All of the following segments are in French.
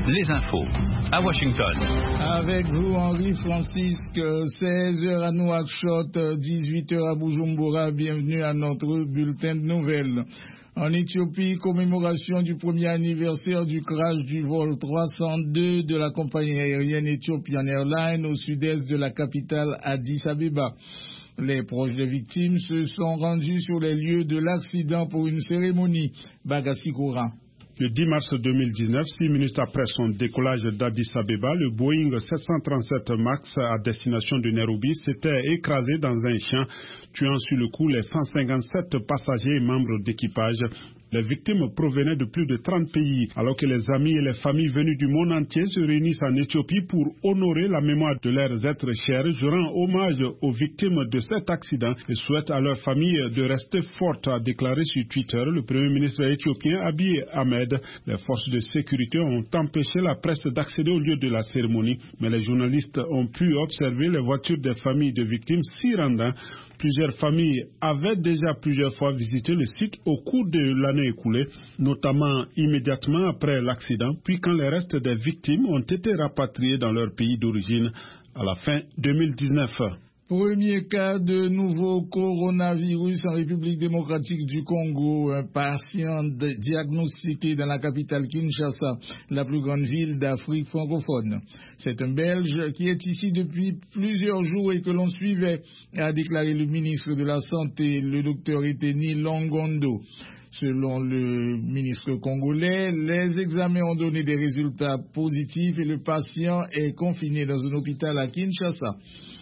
les infos à Washington. Avec vous, Henri Francisque, 16h à Nouakchott, 18h à Bujumbura. Bienvenue à notre bulletin de nouvelles. En Éthiopie, commémoration du premier anniversaire du crash du vol 302 de la compagnie aérienne Ethiopian Airlines au sud-est de la capitale Addis Abeba. Les proches des victimes se sont rendus sur les lieux de l'accident pour une cérémonie. Bagassi Koura. Le 10 mars 2019, 6 minutes après son décollage d'Addis Abeba, le Boeing 737 MAX à destination de Nairobi s'était écrasé dans un champ, tuant sur le coup les 157 passagers et membres d'équipage. Les victimes provenaient de plus de 30 pays, alors que les amis et les familles venues du monde entier se réunissent en Éthiopie pour honorer la mémoire de leurs êtres chers. Je rends hommage aux victimes de cet accident et souhaite à leurs familles de rester fortes, a déclaré sur Twitter le Premier ministre éthiopien Abiy Ahmed. Les forces de sécurité ont empêché la presse d'accéder au lieu de la cérémonie, mais les journalistes ont pu observer les voitures des familles de victimes s'y rendant. Plusieurs familles avaient déjà plusieurs fois visité le site au cours de l'année écoulée, notamment immédiatement après l'accident, puis quand les restes des victimes ont été rapatriés dans leur pays d'origine à la fin 2019. Premier cas de nouveau coronavirus en République démocratique du Congo. Un patient diagnostiqué dans la capitale Kinshasa, la plus grande ville d'Afrique francophone. C'est un Belge qui est ici depuis plusieurs jours et que l'on suivait, a déclaré le ministre de la Santé, le docteur Eteni Longondo. Selon le ministre congolais, les examens ont donné des résultats positifs et le patient est confiné dans un hôpital à Kinshasa.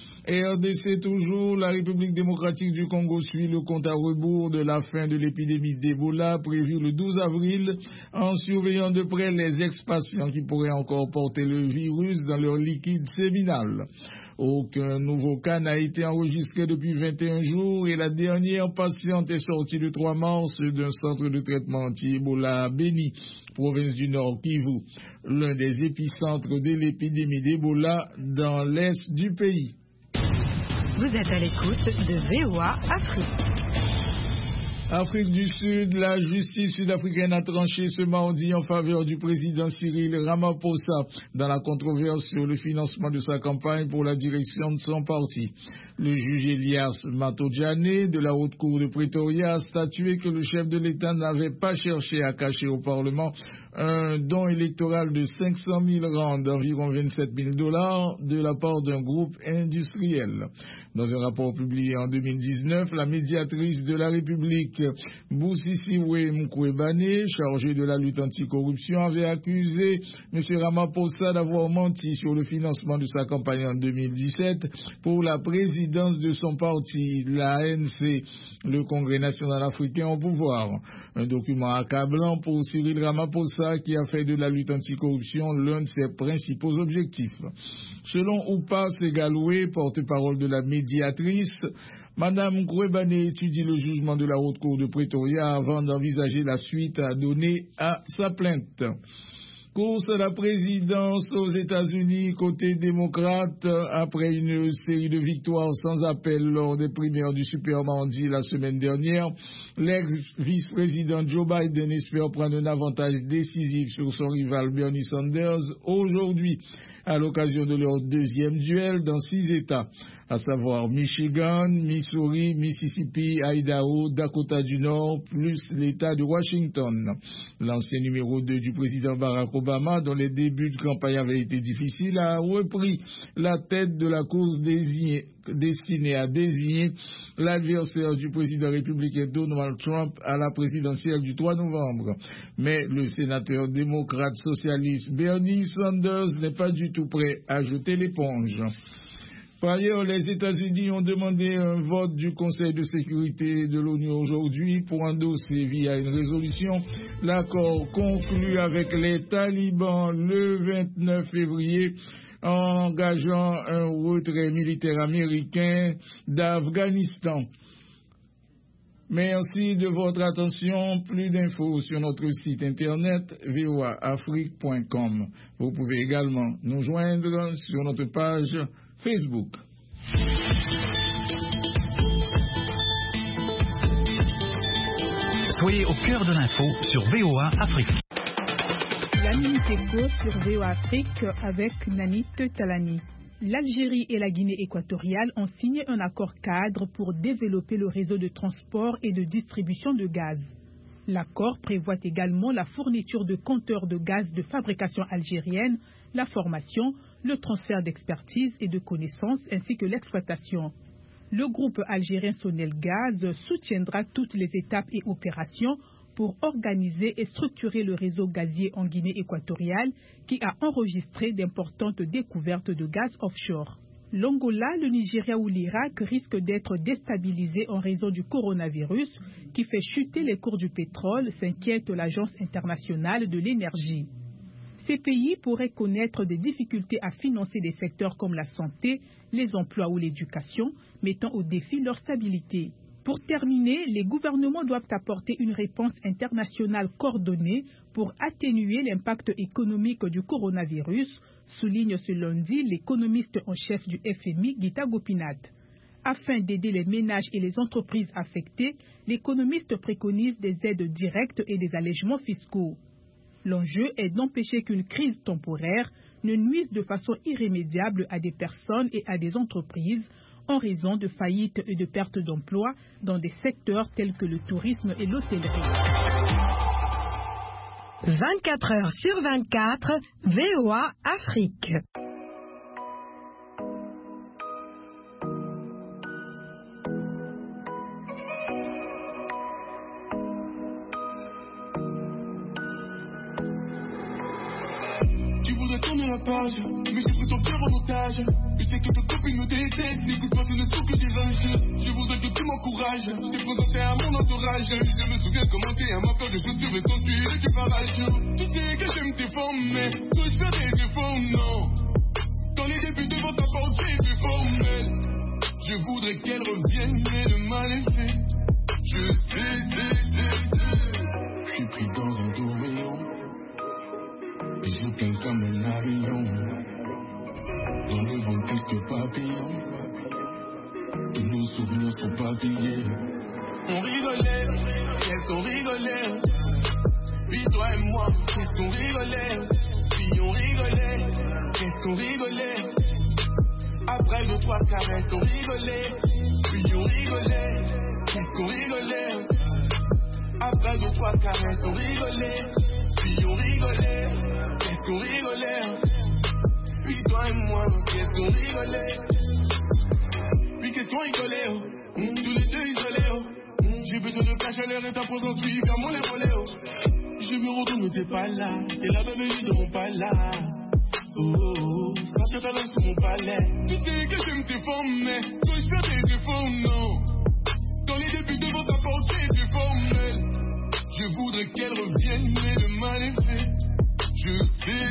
RDC toujours, la République démocratique du Congo suit le compte à rebours de la fin de l'épidémie d'Ebola prévue le 12 avril en surveillant de près les ex-patients qui pourraient encore porter le virus dans leur liquide séminal. Aucun nouveau cas n'a été enregistré depuis 21 jours et la dernière patiente est sortie le 3 mars d'un centre de traitement anti-Ebola à Beni, province du Nord Kivu, l'un des épicentres de l'épidémie d'Ebola dans l'est du pays. Vous êtes à l'écoute de VOA Afrique. Afrique du Sud, la justice sud-africaine a tranché ce mardi en faveur du président Cyril Ramaphosa dans la controverse sur le financement de sa campagne pour la direction de son parti. Le juge Elias Matojane de la Haute Cour de Pretoria a statué que le chef de l'État n'avait pas cherché à cacher au Parlement un don électoral de 500 000 rand, d'environ 27 000 $ de la part d'un groupe industriel. Dans un rapport publié en 2019, la médiatrice de la République, Busisiwe Mkwebane, chargée de la lutte anticorruption, avait accusé M. Ramaphosa d'avoir menti sur le financement de sa campagne en 2017 pour la présidence de son parti, l'ANC, le Congrès national africain au pouvoir. Un document accablant pour Cyril Ramaphosa qui a fait de la lutte anticorruption l'un de ses principaux objectifs. Selon Oupa Segaloué, porte-parole de la médiatrice, Madame Mkwebane étudie le jugement de la Haute Cour de Pretoria avant d'envisager la suite à donner à sa plainte. Course à la présidence aux États-Unis côté démocrate après une série de victoires sans appel lors des primaires du Super Mardi la semaine dernière. L'ex-vice-président Joe Biden espère prendre un avantage décisif sur son rival Bernie Sanders aujourd'hui à l'occasion de leur deuxième duel dans 6 États, à savoir Michigan, Missouri, Mississippi, Idaho, Dakota du Nord, plus l'État de Washington. L'ancien numéro 2 du président Barack Obama, dont les débuts de campagne avaient été difficiles, a repris la tête de la course destinée à désigner l'adversaire du président républicain Donald Trump à la présidentielle du 3 novembre. Mais le sénateur démocrate socialiste Bernie Sanders n'est pas du tout prêt à jeter l'éponge. Par ailleurs, les États-Unis ont demandé un vote du Conseil de sécurité de l'ONU aujourd'hui pour endosser via une résolution l'accord conclu avec les talibans le 29 février engageant un retrait militaire américain d'Afghanistan. Merci de votre attention. Plus d'infos sur notre site internet voaafrique.com. Vous pouvez également nous joindre sur notre page Facebook. Soyez au cœur de l'info sur VOA Afrique. Amis Éco sur VOA Afrique avec Nanit Talani. L'Algérie et la Guinée équatoriale ont signé un accord cadre pour développer le réseau de transport et de distribution de gaz. L'accord prévoit également la fourniture de compteurs de gaz de fabrication algérienne, la formation, le transfert d'expertise et de connaissances ainsi que l'exploitation. Le groupe algérien Sonelgaz soutiendra toutes les étapes et opérations pour organiser et structurer le réseau gazier en Guinée équatoriale qui a enregistré d'importantes découvertes de gaz offshore. L'Angola, le Nigeria ou l'Irak risquent d'être déstabilisés en raison du coronavirus qui fait chuter les cours du pétrole, s'inquiète l'Agence internationale de l'énergie. Ces pays pourraient connaître des difficultés à financer des secteurs comme la santé, les emplois ou l'éducation, mettant au défi leur stabilité. Pour terminer, les gouvernements doivent apporter une réponse internationale coordonnée pour atténuer l'impact économique du coronavirus, souligne ce lundi l'économiste en chef du FMI, Gita Gopinath. Afin d'aider les ménages et les entreprises affectées, l'économiste préconise des aides directes et des allègements fiscaux. L'enjeu est d'empêcher qu'une crise temporaire ne nuise de façon irrémédiable à des personnes et à des entreprises en raison de faillites et de pertes d'emplois dans des secteurs tels que le tourisme et l'hôtellerie. 24 heures sur 24, VOA Afrique. Tourner la page, mais j'ai pris ton cœur en otage. Je sais que tes copines me détestent, n'écoute pas, ce ne sont que des rages. Je voudrais que tu m'encourages, je t'ai présenté à mon entourage. Je me souviens comment t'es à ma peur de chaussures et ton tuer du barrage. Tu sais que j'aime tes formes, mais que je fais des défauts, non. Dans les débuts devant ta porte, j'ai vu formel. Je voudrais qu'elle revienne, mais le mal est fait. Je suis pris dans un tourbillon. Et je plains comme un avion. Dans le vent quelques papillons. Tous nos souvenirs sont papillés. On rigolait, qu'est-ce qu'on rigolait. Puis toi et moi, qu'est-ce qu'on rigolait. Puis on rigolait, qu'est-ce qu'on rigolait. Après 2-3 caresses, on rigolait. Puis on rigolait, qu'est-ce qu'on rigolait. Après 2-3 caresses, on rigolait. Puis on rigolait. Qu'est-ce qu'on rigolait. Puis toi et moi, qu'est-ce qu'on rigolait. Puis qu'est-ce qu'on rigolait. Tous les deux isolés. J'ai besoin de ta chaleur et ta présence, puis comme on les volait. Je me retourne, mais t'es pas là. Et la même je ne rends pas là. Oh oh oh, ça te talonne sur mon palais. Tu sais que j'aime tes formes, mais toi je fais des défauts, non. Dans les débuts devant ta porte, j'ai des formels. Je voudrais qu'elle revienne, mais le mal est fait. Je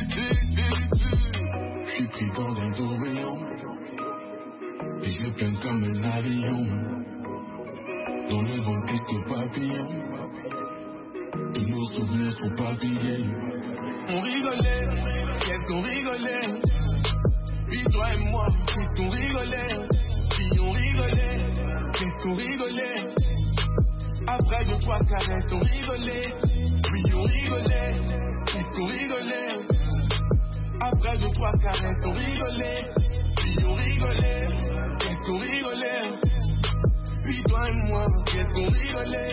suis pris dans un tourbillon. Et je plains comme un avion. Dans le vent quelques papillons. Tous nos souvenirs sont papillés. On rigolait, qu'est-ce qu'on rigolait. Puis toi et moi, qu'est-ce qu'on rigolait. Puis on rigolait, qu'est-ce qu'on rigolait. Après 2-3 caresses, on rigolait. Puis on rigolait, qu'est-ce qu'on rigolait. Après 2-3 caresses, on rigolait. Puis on rigolait, qu'est-ce qu'on rigolait. Puis toi et moi, qu'est-ce qu'on rigolait.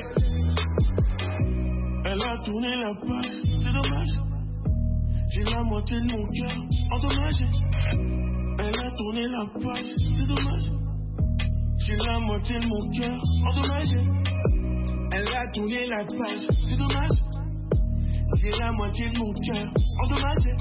Elle a tourné la page, c'est dommage. J'ai la moitié de mon cœur endommagé. Elle a tourné la page, c'est dommage. J'ai la moitié de mon cœur endommagé. Elle a tourné la page, c'est dommage. J'ai la moitié de mon cœur endommagé.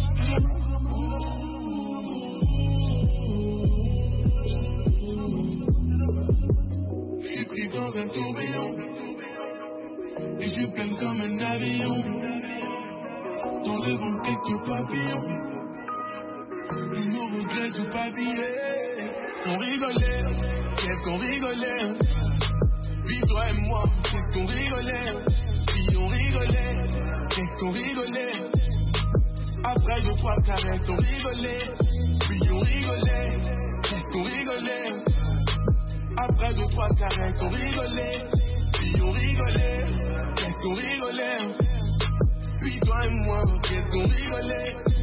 Je suis pris dans un tourbillon. Et je plains comme un avion. Dans le vent quelques papillons. Tous nos regrets sont papillés. On rigolait, qu'est-ce qu'on rigolait. Puis toi et moi, qu'est-ce qu'on rigolait. Puis on rigolait, qu'est-ce qu'on rigolait. Après 2-3 caresses, on rigolait. Puis on rigolait, qu'est-ce qu'on rigolait. Après 2-3 caresses, on rigolait. Puis on rigolait, qu'est-ce qu'on rigolait. puis toi et moi, qu'est-ce qu'on rigolait.